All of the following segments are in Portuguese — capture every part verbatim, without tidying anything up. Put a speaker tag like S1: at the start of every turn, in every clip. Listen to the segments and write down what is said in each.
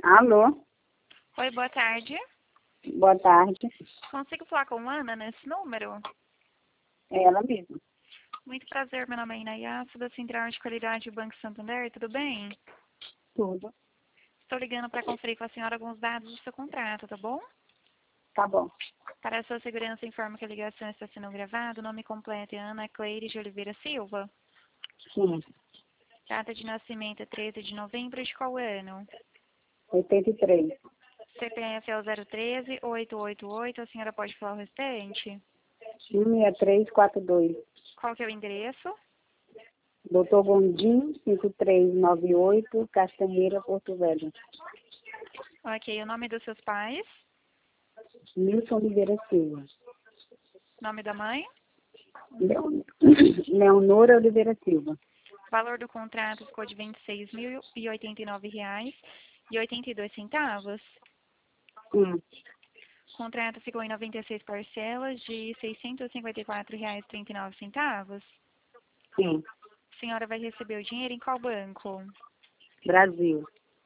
S1: Alô?
S2: Oi, boa tarde.
S1: Boa tarde.
S2: Consigo falar com Ana nesse número?
S1: É ela mesma.
S2: Muito prazer, meu nome é Inayá, sou da Central de Qualidade do Banco Santander, tudo bem?
S1: Tudo.
S2: Estou ligando para conferir com a senhora alguns dados do seu contrato, tá bom?
S1: Tá bom.
S2: Para a sua segurança, informo que a ligação está sendo gravada. O nome completo é Ana Cleide de Oliveira Silva.
S1: Sim.
S2: Data de nascimento é treze de novembro de qual ano?
S1: oitenta e três.
S2: C P F é o zero treze oito oito oito, a senhora pode falar o restante?
S1: um seis três quatro dois.
S2: Qual que é o endereço?
S1: Doutor Gondim, cinco três nove oito, Castanheira, Porto Velho.
S2: Ok, o nome dos seus pais?
S1: Nilson Oliveira Silva.
S2: Nome da mãe?
S1: Leon- Leonora Oliveira Silva.
S2: Valor do contrato ficou de vinte e seis mil e oitenta e nove reais e oitenta e dois centavos.
S1: Sim.
S2: O contrato ficou em noventa e seis parcelas de seiscentos e cinquenta e quatro reais e trinta e nove centavos.
S1: Sim.
S2: A senhora vai receber o dinheiro em qual banco?
S1: Brasil.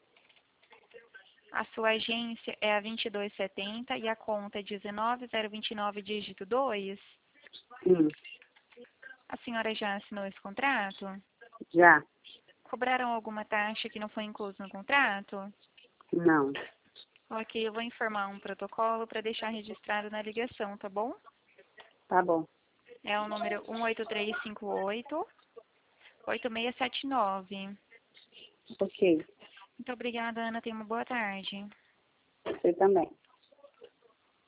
S2: A sua agência é a vinte e dois setenta e a conta é dezenove zero vinte e nove dígito dois.
S1: Sim.
S2: A senhora já assinou esse contrato?
S1: Já.
S2: Cobraram alguma taxa que não foi incluso no contrato?
S1: Não.
S2: Ok, eu vou informar um protocolo para deixar registrado na ligação, tá bom?
S1: Tá bom.
S2: É o número um oito três cinco oito, oito seis sete nove.
S1: Ok.
S2: Muito obrigada, Ana. Tenha uma boa tarde.
S1: Você também.